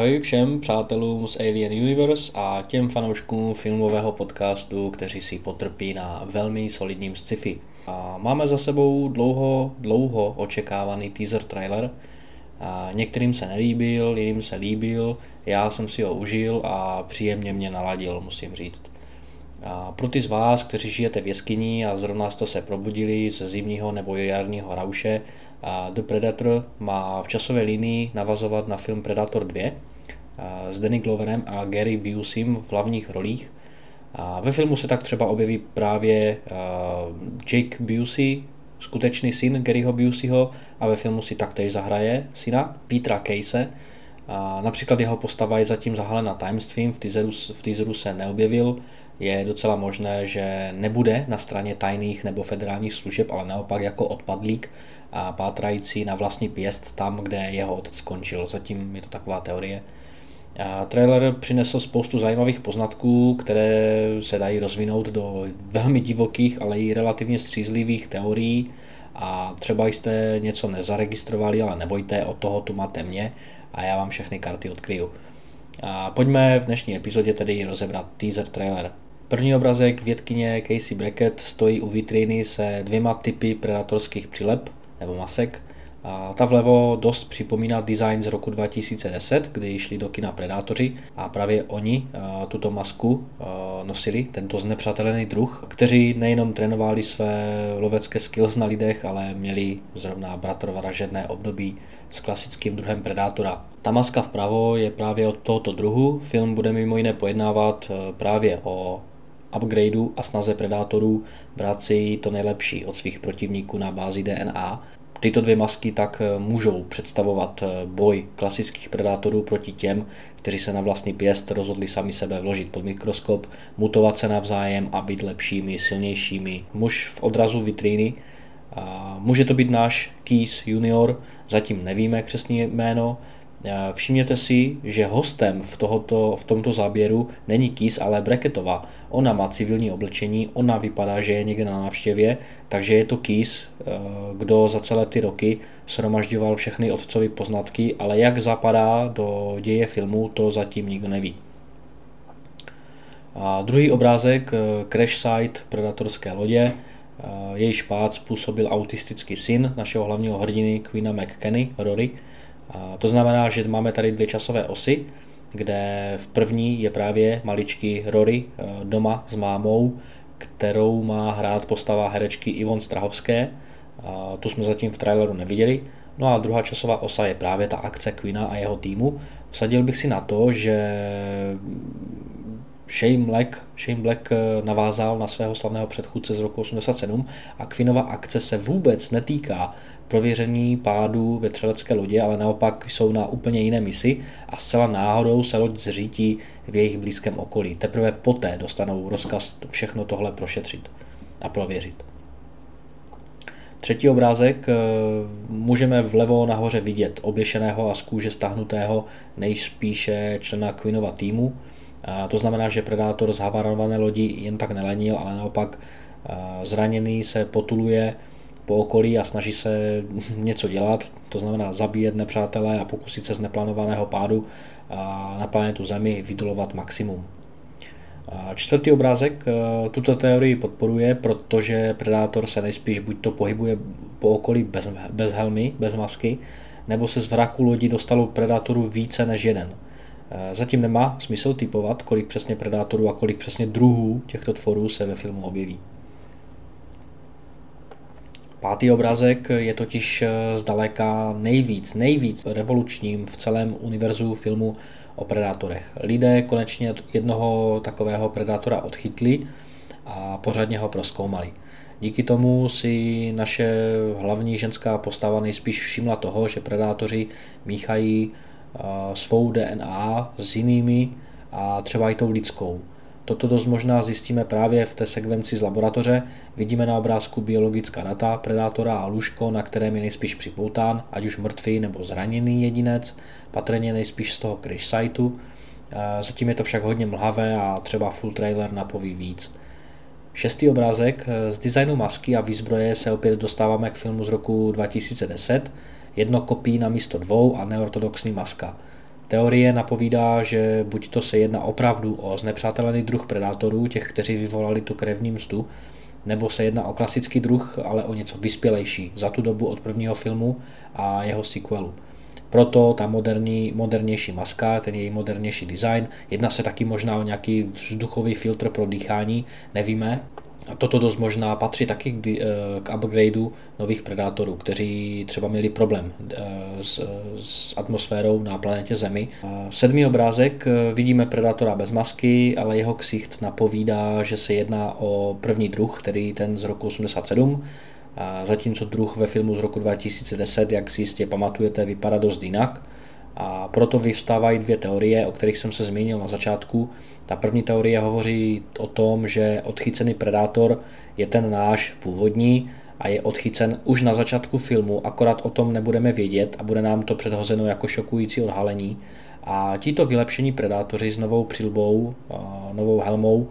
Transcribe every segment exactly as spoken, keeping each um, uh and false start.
Ahoj všem přátelům z Alien Universe a těm fanouškům filmového podcastu, kteří si potrpí na velmi solidním sci-fi. A máme za sebou dlouho, dlouho očekávaný teaser trailer. A některým se nelíbil, jiným se líbil, já jsem si ho užil a příjemně mě naladil, musím říct. A pro ty z vás, kteří žijete v jeskyni a zrovna jste se probudili ze zimního nebo jarního rauše, The Predator má v časové linii navazovat na film Predator dva s Danny Gloverem a Gary Busem v hlavních rolích. A ve filmu se tak třeba objeví právě Jake Busey, skutečný syn Garyho Buseyho, a ve filmu si taktéž zahraje syna Petera Case. A například jeho postava je zatím zahalena tajemstvím, v teaseru, v teaseru se neobjevil. Je docela možné, že nebude na straně tajných nebo federálních služeb, ale naopak jako odpadlík a pátrající na vlastní pěst tam, kde jeho otec skončil. Zatím je to taková teorie. A trailer přinesl spoustu zajímavých poznatků, které se dají rozvinout do velmi divokých, ale i relativně střízlivých teorií. A třeba jste něco nezaregistrovali, ale nebojte, od toho tu máte mě a já vám všechny karty odkryju. A pojďme v dnešní epizodě tedy rozebrat teaser trailer. První obrazek vědkyně Casey Brackett stojí u vitríny se dvěma typy predatorských přileb nebo masek. A ta vlevo dost připomíná design z roku dva tisíce deset, kdy šli do kina Predátoři a právě oni tuto masku nosili, tento znepřátelený druh, kteří nejenom trénovali své lovecké skills na lidech, ale měli zrovna bratrovražedné období s klasickým druhem Predátora. Ta maska vpravo je právě od tohoto druhu. Film bude mimo jiné pojednávat právě o upgradeu a snaze predátorů brát si to nejlepší od svých protivníků na bázi D N A. Tyto dvě masky tak můžou představovat boj klasických predátorů proti těm, kteří se na vlastní pěst rozhodli sami sebe vložit pod mikroskop, mutovat se navzájem a být lepšími, silnějšími. Muž v odrazu vitríny. A může to být náš Keys junior, zatím nevíme křestní jméno. Všimněte si, že hostem v, tohoto, v tomto záběru není Keys, ale Brackettová. Ona má civilní oblečení, ona vypadá, že je někde na návštěvě, takže je to Keys, kdo za celé ty roky shromažďoval všechny otcovy poznatky, ale jak zapadá do děje filmu, to zatím nikdo neví. A druhý obrázek, crash site predatorské lodě. Její špát způsobil autistický syn našeho hlavního hrdiny Quina McKenny, Rory. A to znamená, že máme tady dvě časové osy, kde v první je právě maličký Rory doma s mámou, kterou má hrát postava herečky Ivon Strahovské. A tu jsme zatím v traileru neviděli. No a druhá časová osa je právě ta akce Quina a jeho týmu. Vsadil bych si na to, že Shane Black, Shane Black navázal na svého slavného předchůdce z roku osmdesát sedm a Quinova akce se vůbec netýká prověření pádu ve střelecké lodě, ale naopak jsou na úplně jiné misi a zcela náhodou se loď zřítí v jejich blízkém okolí. Teprve poté dostanou rozkaz všechno tohle prošetřit a prověřit. Třetí obrázek, můžeme vlevo nahoře vidět oběšeného a z kůže stáhnutého nejspíše člena Quinova týmu. A to znamená, že predátor z havarované lodi jen tak nelenil, ale naopak zraněný se potuluje po okolí a snaží se něco dělat, to znamená zabíjet nepřátelé a pokusit se z neplánovaného pádu na planetu Zemi vydolovat maximum. A čtvrtý obrázek tuto teorii podporuje, protože predátor se nejspíš buď to pohybuje po okolí bez, bez helmy, bez masky, nebo se z vraku lodi dostalo predátorů více než jeden. Zatím nemá smysl tipovat, kolik přesně predátorů a kolik přesně druhů těchto tvorů se ve filmu objeví. Pátý obrázek je totiž zdaleka nejvíc, nejvíc revolučním v celém univerzu filmu o predátorech. Lidé konečně jednoho takového predátora odchytli a pořádně ho prozkoumali. Díky tomu si naše hlavní ženská postava nejspíš všimla toho, že predátoři míchají svou D N A s jinými a třeba i tou lidskou. Toto dost možná zjistíme právě v té sekvenci z laboratoře. Vidíme na obrázku biologická data predátora a lůžko, na kterém je nejspíš připoután, ať už mrtvý nebo zraněný jedinec, patrně nejspíš z toho crash siteu. Zatím je to však hodně mlhavé a třeba full trailer napoví víc. Šestý obrázek, z designu masky a výzbroje se opět dostáváme k filmu z roku dva tisíce deset. Jedno kopí na místo dvou a neortodoxní maska. Teorie napovídá, že buď to se jedná opravdu o znepřátelený druh predátorů, těch, kteří vyvolali tu krevní mstu, nebo se jedná o klasický druh, ale o něco vyspělejší za tu dobu od prvního filmu a jeho sequelu. Proto ta moderní, modernější maska, ten její modernější design, jedná se taky možná o nějaký vzduchový filtr pro dýchání, nevíme. A toto dost možná patří taky k, k upgradeu nových predátorů, kteří třeba měli problém s, s atmosférou na planetě Zemi. Sedmý obrázek vidíme predátora bez masky, ale jeho ksicht napovídá, že se jedná o první druh, který ten z roku osmdesát sedm, zatímco druh ve filmu z roku dva tisíce deset, jak si jistě pamatujete, vypadá dost jinak. A proto vyvstávají dvě teorie, o kterých jsem se zmínil na začátku. Ta první teorie hovoří o tom, že odchycený predátor je ten náš původní a je odchycen už na začátku filmu, akorát o tom nebudeme vědět a bude nám to předhozeno jako šokující odhalení. A tito vylepšení predátoři s novou přilbou, novou helmou,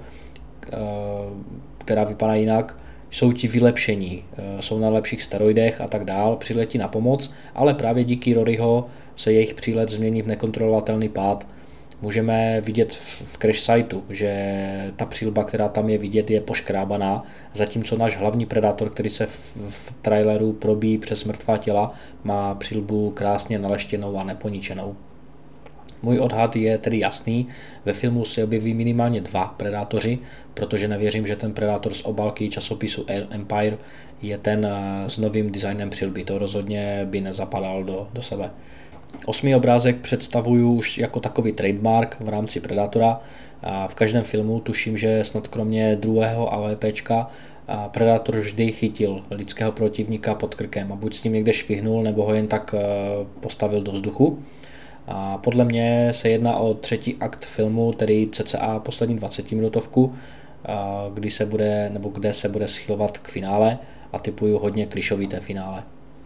která vypadá jinak, jsou ti vylepšení, jsou na lepších steroidech a tak dál, přiletí na pomoc, ale právě díky Roryho se jejich přílet změní v nekontrolovatelný pád. Můžeme vidět v crash situ, že ta přilba, která tam je vidět, je poškrábaná, zatímco náš hlavní predátor, který se v, v traileru probíjí přes mrtvá těla, má přilbu krásně naleštěnou a neponičenou. Můj odhad je tedy jasný, ve filmu se objeví minimálně dva predátoři, protože nevěřím, že ten predátor z obálky časopisu Empire je ten s novým designem přilby, to rozhodně by nezapadal do, do sebe. Osmý obrázek představuju už jako takový trademark v rámci Predátora. V každém filmu tuším, že snad kromě druhého AVPčka Predátor vždy chytil lidského protivníka pod krkem a buď s ním někde švihnul, nebo ho jen tak postavil do vzduchu. A podle mě se jedná o třetí akt filmu, tedy cca poslední dvacetiminutovku, kdy se bude, nebo kde se bude schylovat k finále a typuju hodně klišovité finále.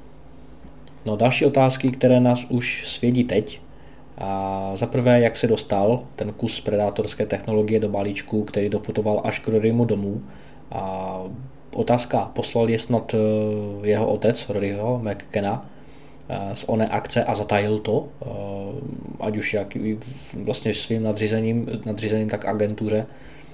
No, další otázky, které nás už svědí teď. A za prvé, jak se dostal ten kus predátorské technologie do balíčku, který doputoval až k Rorymu domů. A otázka, poslal je snad jeho otec Roryho McKenna z oné akce a zatajil to, ať už jak, vlastně svým nadřízením, nadřízením tak agentuře.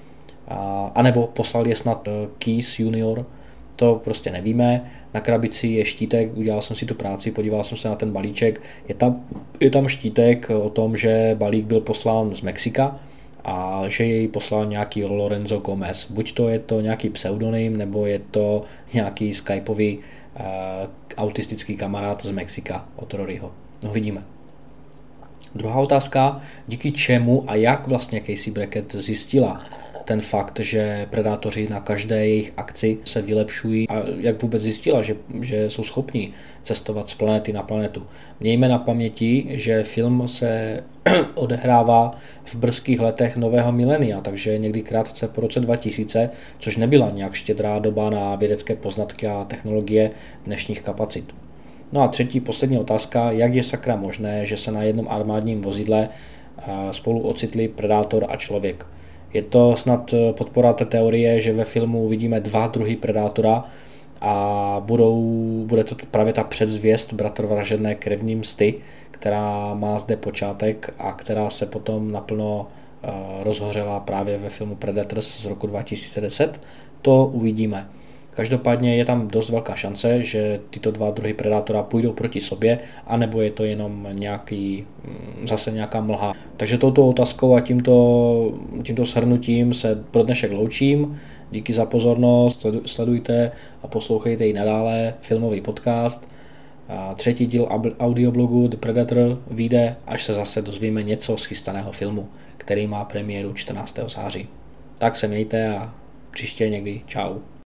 A, anebo poslal je snad Keys junior, to prostě nevíme. Na krabici je štítek, udělal jsem si tu práci, podíval jsem se na ten balíček. Je tam, je tam štítek o tom, že balík byl poslán z Mexika a že jej poslal nějaký Lorenzo Gomez. Buď to je to nějaký pseudonym, nebo je to nějaký skypový uh, autistický kamarád z Mexika od Roryho. No, vidíme. Druhá otázka, díky čemu a jak vlastně Casey Brackett zjistila ten fakt, že predátoři na každé jejich akci se vylepšují a jak vůbec zjistila, že, že jsou schopni cestovat z planety na planetu. Mějme na paměti, že film se odehrává v brzkých letech nového milénia, takže někdy krátce po roce dva tisíce, což nebyla nějak štědrá doba na vědecké poznatky a technologie dnešních kapacit. No a třetí, poslední otázka, jak je sakra možné, že se na jednom armádním vozidle spolu ocitli predátor a člověk. Je to snad podpora té teorie, že ve filmu uvidíme dva druhy predátora a budou, bude to právě ta předzvěst bratrovražedné krevní msty, která má zde počátek a která se potom naplno rozhořela právě ve filmu Predators z roku dva tisíce deset. To uvidíme. Každopádně je tam dost velká šance, že tyto dva druhy predátora půjdou proti sobě, anebo je to jenom nějaký, zase nějaká mlha. Takže touto otázkou a tímto, tímto shrnutím se pro dnešek loučím. Díky za pozornost, sledujte a poslouchejte i nadále filmový podcast. A třetí díl audioblogu The Predator vyjde, až se zase dozvíme něco z chystaného filmu, který má premiéru čtrnáctého září. Tak se mějte a příště někdy. Čau.